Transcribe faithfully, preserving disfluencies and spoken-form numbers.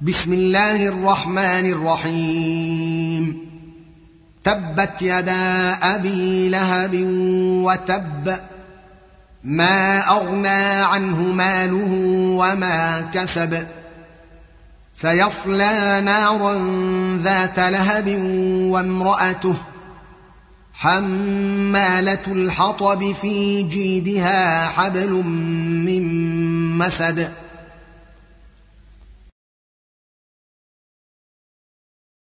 بسم الله الرحمن الرحيم. تبت يدا أبي لهب وتب، ما أغنى عنه ماله وما كسب، سيصلى نارا ذات لهب وامرأته حمالة الحطب في جيدها حبل من مسد